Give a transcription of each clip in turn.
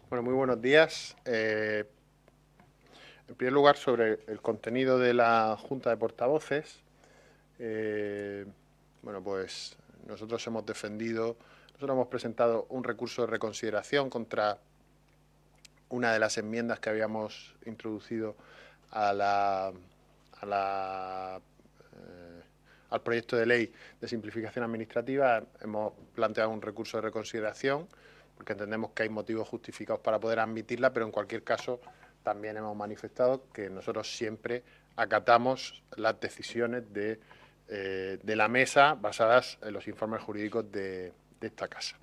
Bueno, muy buenos días. En primer lugar, sobre el contenido de la Junta de Portavoces, eh, bueno, pues nosotros hemos presentado un recurso de reconsideración contra una de las enmiendas que habíamos introducido a la, a la, al proyecto de ley de simplificación administrativa. Hemos planteado un recurso de reconsideración porque entendemos que hay motivos justificados para poder admitirla, pero en cualquier caso también hemos manifestado que nosotros siempre acatamos las decisiones de la mesa basadas en los informes jurídicos de esta casa.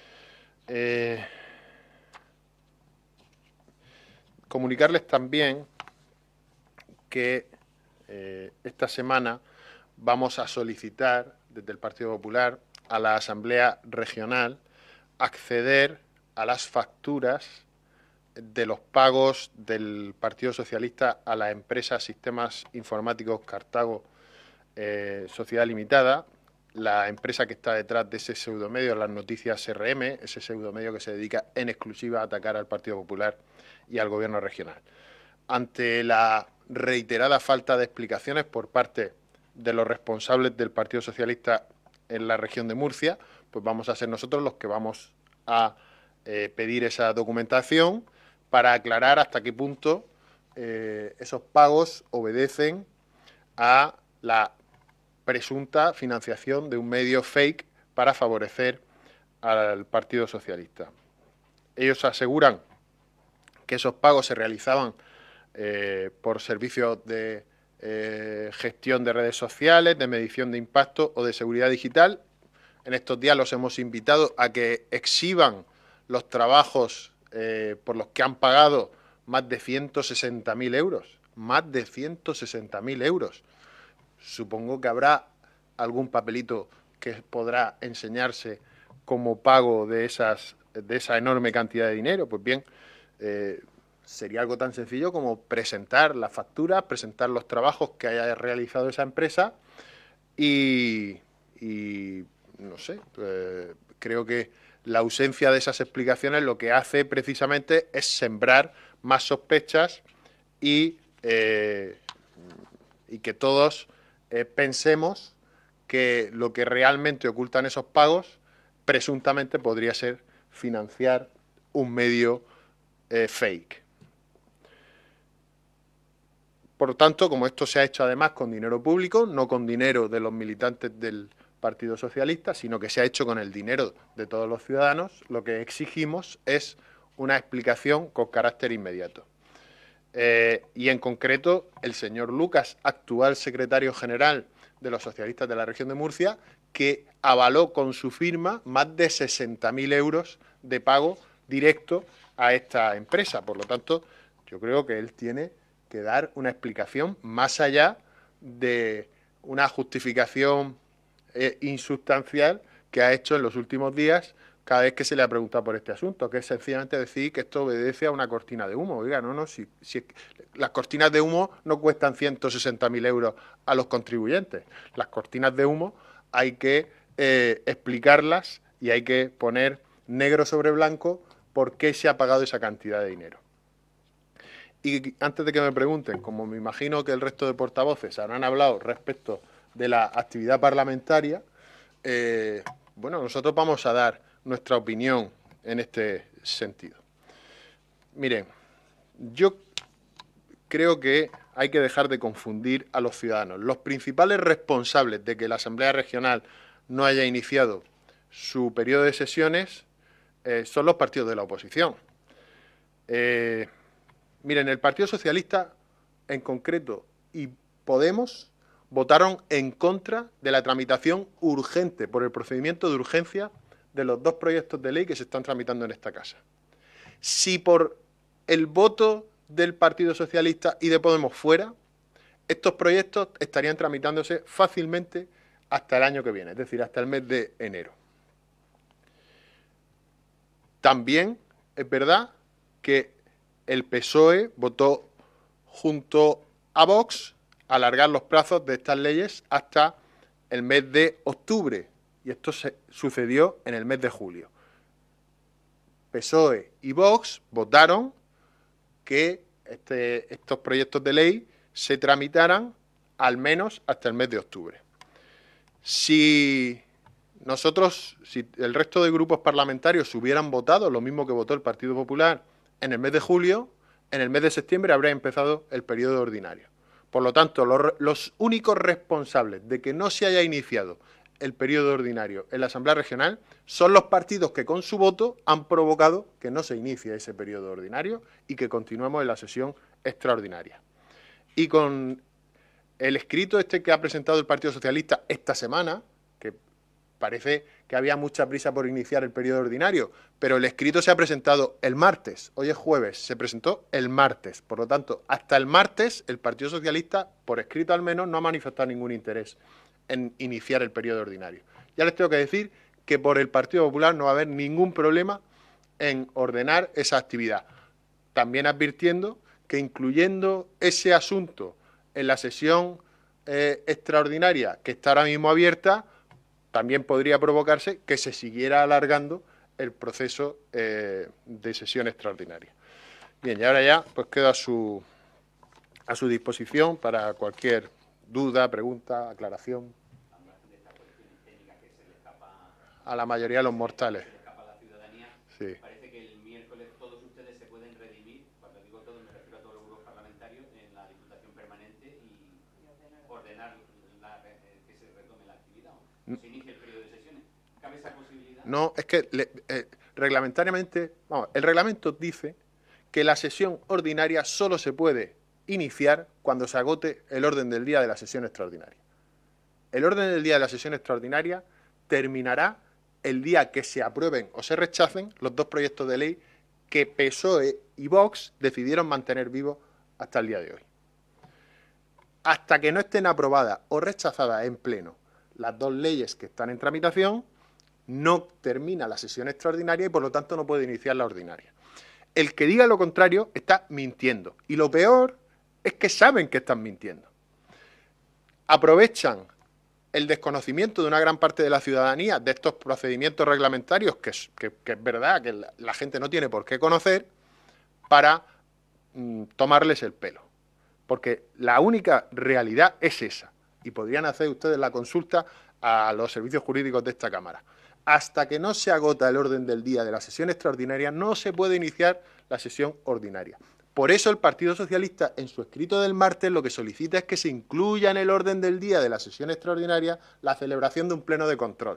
Comunicarles también que esta semana vamos a solicitar desde el Partido Popular a la Asamblea Regional acceder a las facturas de los pagos del Partido Socialista a la empresa Sistemas Informáticos Cartago Sociedad Limitada, la empresa que está detrás de ese pseudomedio, las noticias RM, ese pseudomedio que se dedica en exclusiva a atacar al Partido Popular y al Gobierno regional. Ante la reiterada falta de explicaciones por parte de los responsables del Partido Socialista en la región de Murcia, pues vamos a ser nosotros los que vamos a pedir esa documentación para aclarar hasta qué punto esos pagos obedecen a la presunta financiación de un medio fake para favorecer al Partido Socialista. Ellos aseguran que esos pagos se realizaban por servicios de gestión de redes sociales, de medición de impacto o de seguridad digital. En estos días los hemos invitado a que exhiban los trabajos por los que han pagado más de 160.000 euros. Más de 160.000 euros. Supongo que habrá algún papelito que podrá enseñarse como pago de esa enorme cantidad de dinero. Pues bien, sería algo tan sencillo como presentar la factura, presentar los trabajos que haya realizado esa empresa y no sé, creo que la ausencia de esas explicaciones lo que hace precisamente es sembrar más sospechas y, y que todos pensemos que lo que realmente ocultan esos pagos presuntamente podría ser financiar un medio fake. Por lo tanto, como esto se ha hecho además con dinero público, no con dinero de los militantes del Partido Socialista, sino que se ha hecho con el dinero de todos los ciudadanos, lo que exigimos es una explicación con carácter inmediato. Y en concreto, el señor Lucas, actual secretario general de los socialistas de la región de Murcia, que avaló con su firma más de 60.000 euros de pago directo a esta empresa. Por lo tanto, yo creo que él tiene que dar una explicación más allá de una justificación insustancial que ha hecho en los últimos días cada vez que se le ha preguntado por este asunto, que es sencillamente decir que esto obedece a una cortina de humo. Oiga, no, si las cortinas de humo no cuestan 160.000 euros a los contribuyentes. Las cortinas de humo hay que explicarlas y hay que poner negro sobre blanco por qué se ha pagado esa cantidad de dinero. Y antes de que me pregunten, como me imagino que el resto de portavoces habrán hablado respecto de la actividad parlamentaria, bueno, nosotros vamos a dar nuestra opinión en este sentido. Miren, yo creo que hay que dejar de confundir a los ciudadanos. Los principales responsables de que la Asamblea Regional no haya iniciado su periodo de sesiones son los partidos de la oposición. Miren, el Partido Socialista en concreto y Podemos votaron en contra de la tramitación urgente, por el procedimiento de urgencia, de los dos proyectos de ley que se están tramitando en esta casa. Si por el voto del Partido Socialista y de Podemos fuera, estos proyectos estarían tramitándose fácilmente hasta el año que viene, es decir, hasta el mes de enero. También es verdad que el PSOE votó junto a Vox alargar los plazos de estas leyes hasta el mes de octubre, y esto sucedió en el mes de julio. PSOE y Vox votaron que estos proyectos de ley se tramitaran al menos hasta el mes de octubre. Si el resto de grupos parlamentarios hubieran votado lo mismo que votó el Partido Popular en el mes de julio, en el mes de septiembre habría empezado el periodo ordinario. Por lo tanto, los únicos responsables de que no se haya iniciado el periodo ordinario en la Asamblea Regional son los partidos que con su voto han provocado que no se inicie ese periodo ordinario y que continuemos en la sesión extraordinaria. Y con el escrito que ha presentado el Partido Socialista esta semana, que parece que había mucha prisa por iniciar el periodo ordinario, pero el escrito se ha presentado el martes, hoy es jueves, se presentó el martes. Por lo tanto, hasta el martes el Partido Socialista, por escrito al menos, no ha manifestado ningún interés en iniciar el periodo ordinario. Ya les tengo que decir que por el Partido Popular no va a haber ningún problema en ordenar esa actividad. También advirtiendo que incluyendo ese asunto en la sesión extraordinaria que está ahora mismo abierta, también podría provocarse que se siguiera alargando el proceso de sesión extraordinaria. Bien, y ahora ya pues quedo a su disposición para cualquier duda, pregunta, aclaración. A la mayoría de los mortales. Sí. Parece que el miércoles todos ustedes se pueden redimir, cuando digo todos me refiero a todos los grupos parlamentarios, en la Diputación Permanente y ordenar que se retome la actividad, o se inicie el periodo de sesiones. ¿Cabe esa posibilidad? No, es que reglamentariamente, vamos, el reglamento dice que la sesión ordinaria solo se puede iniciar cuando se agote el orden del día de la sesión extraordinaria. El orden del día de la sesión extraordinaria terminará el día que se aprueben o se rechacen los dos proyectos de ley que PSOE y Vox decidieron mantener vivos hasta el día de hoy. Hasta que no estén aprobadas o rechazadas en pleno las dos leyes que están en tramitación, no termina la sesión extraordinaria y por lo tanto no puede iniciar la ordinaria. El que diga lo contrario está mintiendo. Y lo peor es que saben que están mintiendo. Aprovechan el desconocimiento de una gran parte de la ciudadanía de estos procedimientos reglamentarios, que es verdad que la gente no tiene por qué conocer, para tomarles el pelo. Porque la única realidad es esa. Y podrían hacer ustedes la consulta a los servicios jurídicos de esta Cámara. Hasta que no se agota el orden del día de la sesión extraordinaria, no se puede iniciar la sesión ordinaria. Por eso el Partido Socialista, en su escrito del martes, lo que solicita es que se incluya en el orden del día de la sesión extraordinaria la celebración de un pleno de control.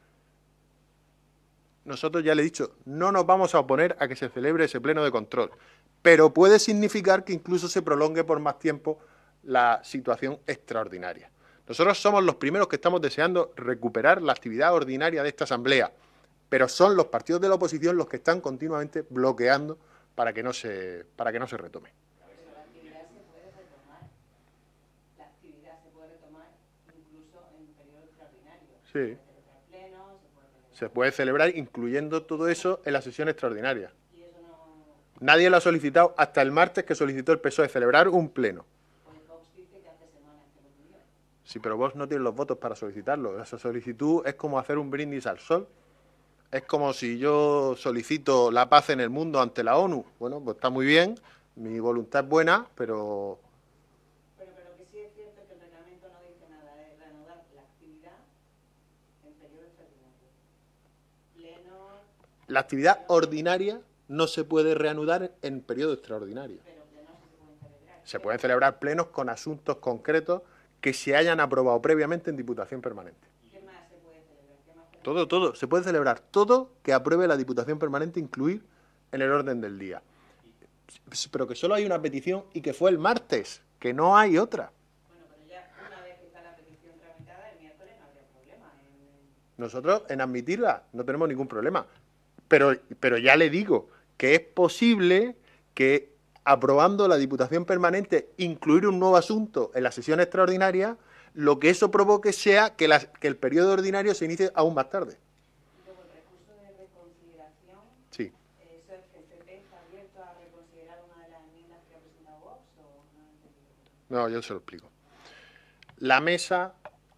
Nosotros, ya le he dicho, no nos vamos a oponer a que se celebre ese pleno de control, pero puede significar que incluso se prolongue por más tiempo la situación extraordinaria. Nosotros somos los primeros que estamos deseando recuperar la actividad ordinaria de esta Asamblea, pero son los partidos de la oposición los que están continuamente bloqueando para que no se retome. Pero la actividad se puede retomar. La actividad se puede retomar incluso en periodo extraordinario. Sí. Plenos, se puede celebrar incluyendo todo eso en la sesión extraordinaria. Y eso no... Nadie lo ha solicitado hasta el martes que solicitó el PSOE celebrar un pleno. Pues Vox dice que hace semanas que lo pidió. Sí, pero Vox no tiene los votos para solicitarlo. Esa solicitud es como hacer un brindis al sol. Es como si yo solicito la paz en el mundo ante la ONU. Bueno, pues está muy bien, mi voluntad es buena, pero... Pero que sí es cierto que el reglamento no dice nada de reanudar la actividad en periodo extraordinario. Pleno... La actividad ordinaria no se puede reanudar en periodo extraordinario. Pero plenos sí se pueden celebrar. Se pueden celebrar plenos con asuntos concretos que se hayan aprobado previamente en Diputación Permanente. ¿Qué más se puede celebrar? ¿Qué más Todo. Se puede celebrar todo que apruebe la Diputación Permanente, incluir en el orden del día. Pero que solo hay una petición y que fue el martes, que no hay otra. Bueno, pero ya una vez que está la petición tramitada, el miércoles no habría problema. Nosotros en admitirla no tenemos ningún problema. Pero ya le digo que es posible que aprobando la Diputación Permanente incluir un nuevo asunto en la sesión extraordinaria, lo que eso provoque sea que el periodo ordinario se inicie aún más tarde. Y luego el recurso de reconsideración, Sí. ¿eso es que el PP está abierto a reconsiderar una de las enmiendas que ha presentado Vox o no he entendido? No, yo se lo explico. La mesa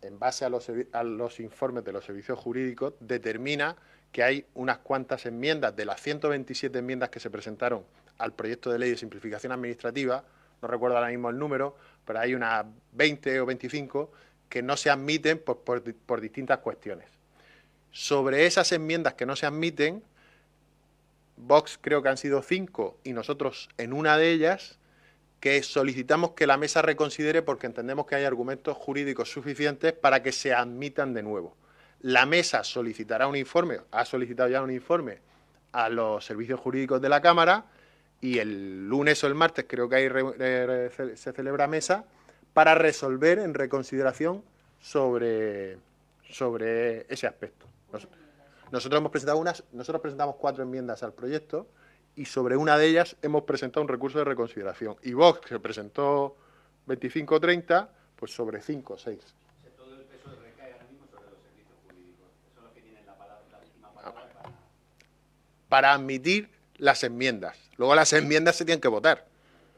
en base a los informes de los servicios jurídicos, determina que hay unas cuantas enmiendas, de las 127 enmiendas que se presentaron al proyecto de ley de simplificación administrativa, no recuerdo ahora mismo el número, pero hay unas 20 o 25 que no se admiten por distintas cuestiones. Sobre esas enmiendas que no se admiten, Vox creo que han sido 5 y nosotros en una de ellas, que solicitamos que la mesa reconsidere porque entendemos que hay argumentos jurídicos suficientes para que se admitan de nuevo. La mesa solicitará un informe, ha solicitado ya un informe a los servicios jurídicos de la Cámara y el lunes o el martes creo que ahí se celebra mesa para resolver en reconsideración sobre ese aspecto. Nosotros presentamos 4 enmiendas al proyecto y sobre una de ellas hemos presentado un recurso de reconsideración. Y Vox, que presentó 25 o 30, pues sobre 5 o 6. O sea, todo el peso recae ahora mismo sobre los servicios jurídicos. Son los que tienen la última palabra para admitir las enmiendas. Luego las enmiendas se tienen que votar.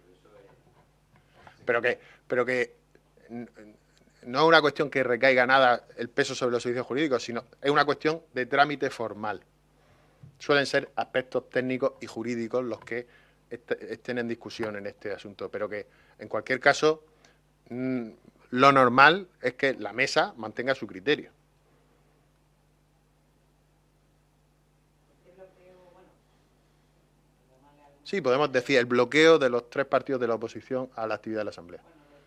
Pero que no es una cuestión que recaiga nada el peso sobre los servicios jurídicos, sino es una cuestión de trámite formal. Suelen ser aspectos técnicos y jurídicos los que estén en discusión en este asunto, pero que, en cualquier caso, lo normal es que la mesa mantenga su criterio. Sí, podemos decir el bloqueo de los 3 partidos de la oposición a la actividad de la Asamblea.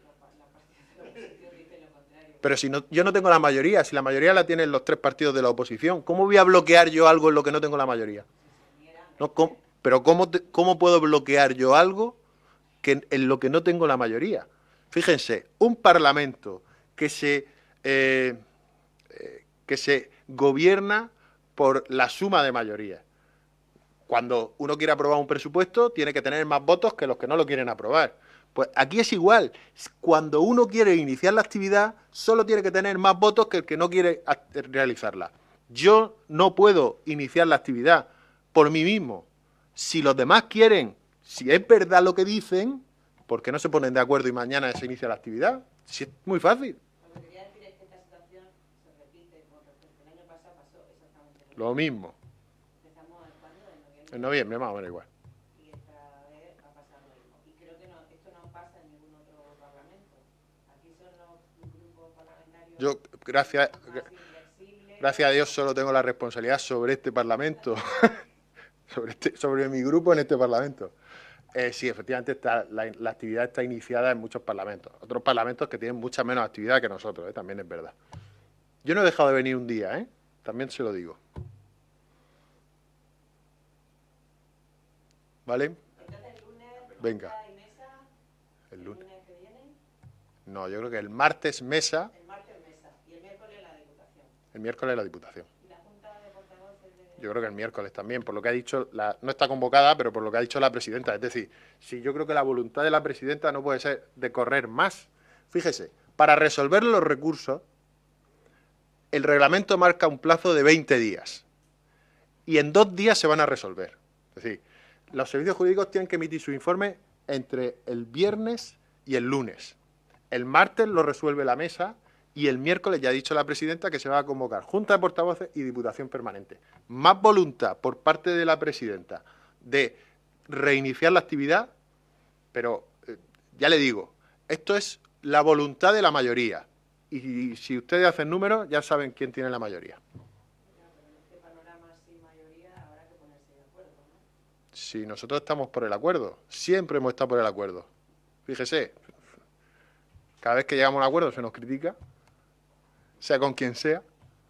Pero si no, yo no tengo la mayoría, si la mayoría la tienen los 3 partidos de la oposición, ¿cómo voy a bloquear yo algo en lo que no tengo la mayoría? No, pero ¿cómo puedo bloquear yo algo en lo que no tengo la mayoría? Fíjense, un parlamento que se gobierna por la suma de mayorías. Cuando uno quiere aprobar un presupuesto, tiene que tener más votos que los que no lo quieren aprobar. Pues aquí es igual. Cuando uno quiere iniciar la actividad, solo tiene que tener más votos que el que no quiere realizarla. Yo no puedo iniciar la actividad por mí mismo. Si los demás quieren, si es verdad lo que dicen, ¿por qué no se ponen de acuerdo y mañana se inicia la actividad? Si es muy fácil. Lo que quería decir es que esta situación se repite con respecto al año pasado, pasó exactamente Lo mismo. Empezamos ¿cuándo? En noviembre, más o menos igual. Y esta vez va a pasar lo mismo. Y creo que esto no pasa en ningún otro parlamento. Aquí son los grupos parlamentarios Yo, gracias a Dios, solo tengo la responsabilidad sobre este parlamento, sobre mi grupo en este parlamento. Sí, efectivamente la actividad está iniciada en muchos parlamentos. Otros parlamentos que tienen mucha menos actividad que nosotros, también es verdad. Yo no he dejado de venir un día, también se lo digo. ¿Vale? Entonces el lunes, venga. Y mesa, El lunes que viene. No, yo creo que el martes mesa. El martes mesa y el miércoles la Diputación. El miércoles la Diputación. ¿Y la Junta de Portavoces de...? Yo creo que el miércoles también, por lo que ha dicho, no está convocada, pero por lo que ha dicho la presidenta. Es decir, si yo creo que la voluntad de la presidenta no puede ser de correr más. Fíjese, para resolver los recursos, el reglamento marca un plazo de 20 días. Y en 2 días se van a resolver. Es decir, los servicios jurídicos tienen que emitir su informe entre el viernes y el lunes. El martes lo resuelve la mesa y el miércoles ya ha dicho la presidenta que se va a convocar Junta de Portavoces y Diputación Permanente. Más voluntad por parte de la presidenta de reiniciar la actividad, pero ya le digo, esto es la voluntad de la mayoría. Y si ustedes hacen números, ya saben quién tiene la mayoría. Si nosotros estamos por el acuerdo, siempre hemos estado por el acuerdo. Fíjese, cada vez que llegamos a un acuerdo se nos critica, sea con quien sea.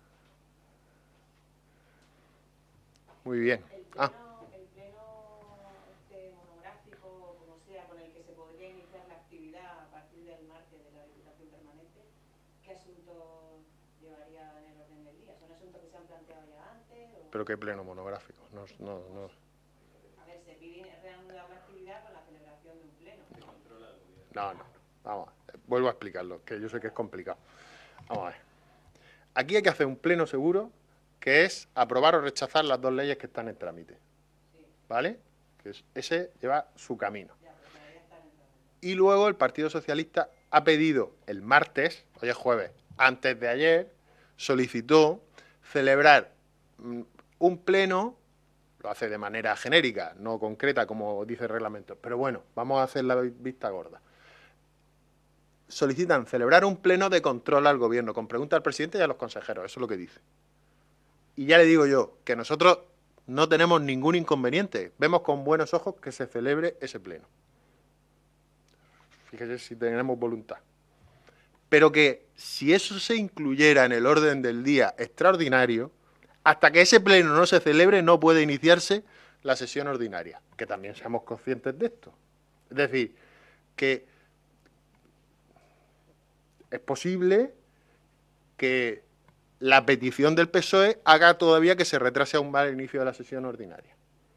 Muy bien. El pleno monográfico, como sea, con el que se podría iniciar la actividad a partir del martes de la Diputación Permanente, ¿qué asuntos llevaría en el orden del día? ¿Son asuntos que se han planteado ya antes? ¿O? ¿Pero qué pleno monográfico? No. A ver, se pide reanudar la actividad con la celebración de un pleno. No. Vamos, vuelvo a explicarlo, que yo sé que es complicado. Vamos a ver. Aquí hay que hacer un pleno seguro, que es aprobar o rechazar las 2 leyes que están en trámite. ¿Vale? Que ese lleva su camino. Y luego el Partido Socialista ha pedido el martes, hoy es jueves, antes de ayer, solicitó celebrar un pleno, lo hace de manera genérica, no concreta como dice el reglamento, pero bueno, vamos a hacer la vista gorda. Solicitan celebrar un pleno de control al gobierno, con pregunta al presidente y a los consejeros, eso es lo que dice. Y ya le digo yo, que nosotros no tenemos ningún inconveniente, vemos con buenos ojos que se celebre ese pleno. Fíjese si tenemos voluntad. Pero que si eso se incluyera en el orden del día extraordinario, hasta que ese pleno no se celebre no puede iniciarse la sesión ordinaria, que también seamos conscientes de esto. Es decir, que es posible que la petición del PSOE haga todavía que se retrase aún más el inicio de la sesión ordinaria.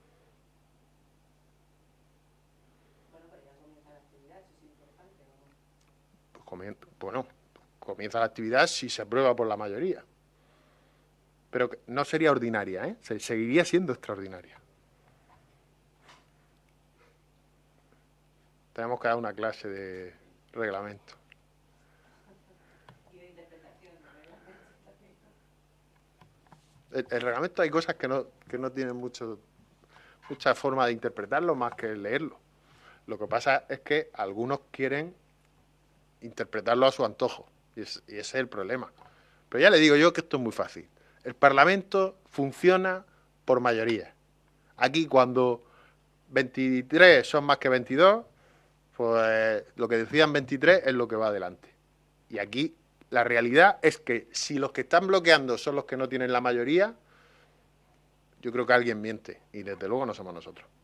Bueno, pero ya comienza la actividad, eso es importante, ¿no? Bueno, comienza la actividad si se aprueba por la mayoría. Pero no sería ordinaria, ¿eh? Seguiría siendo extraordinaria. Tenemos que dar una clase de reglamento. Y de interpretación, ¿verdad? El reglamento hay cosas que no tienen mucha forma de interpretarlo más que leerlo. Lo que pasa es que algunos quieren interpretarlo a su antojo, y ese es el problema. Pero ya le digo yo que esto es muy fácil. El Parlamento funciona por mayoría. Aquí cuando 23 son más que 22, pues lo que decían 23 es lo que va adelante. Y aquí la realidad es que si los que están bloqueando son los que no tienen la mayoría, yo creo que alguien miente, y desde luego no somos nosotros.